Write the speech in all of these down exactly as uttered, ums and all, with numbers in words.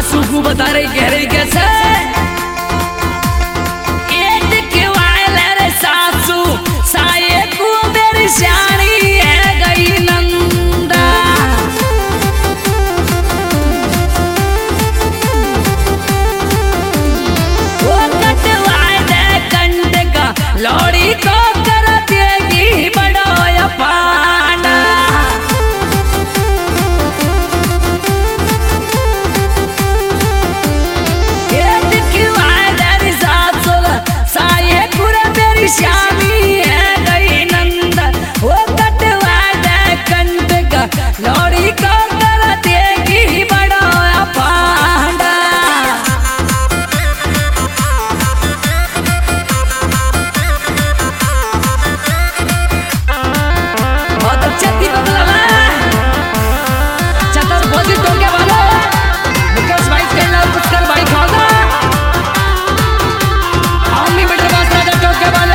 सासू को बता रही कह रही कैसे सासू साये को मेरी श्याणी है गई नंदा वो कटवाए दे कंड का लौड़ी को कर देगी बड़ो अपाना श्यामी है गई नंद वो कटवा दे कंठ का लौड़ी को कर देगी बड़ा पांडा बहुत अच्छे दीपक लाला चतर बोझी टोके वाले मुकेश भाई कहना पुष्कर भाई खाओगा हम भी बेटे बात राजा टोके वाले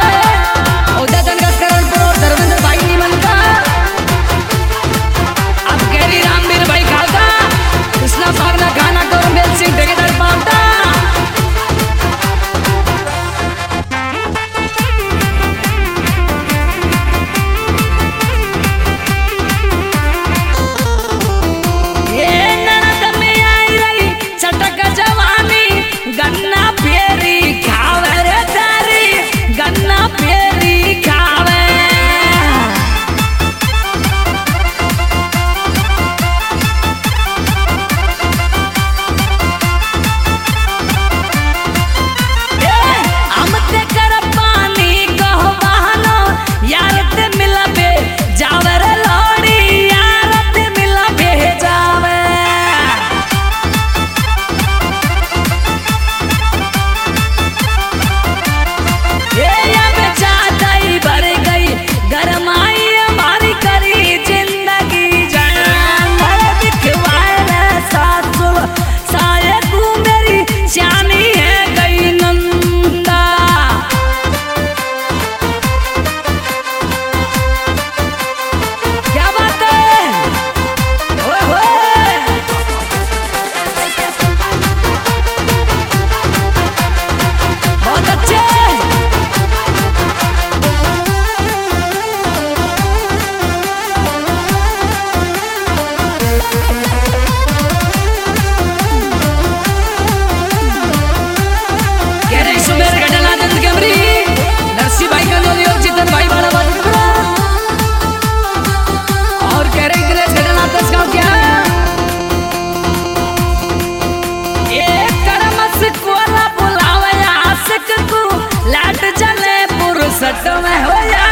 लाट जले पुरुष में हो या